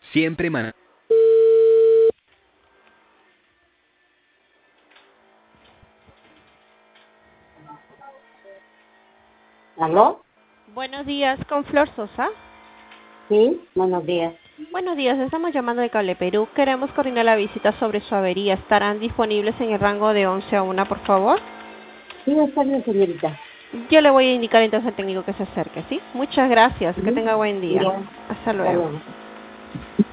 Siempre man... ¿Aló? Buenos días, con Flor Sosa. Sí, buenos días. Buenos días, estamos llamando de Cable Perú. Queremos coordinar la visita sobre su avería. ¿Estarán disponibles en el rango de 11 a 1, por favor? Sí, está bien, señorita. Yo le voy a indicar entonces al técnico que se acerque, ¿sí? Muchas gracias, que Ujú. tenga buen día. Ya, Hasta hasta luego. luego.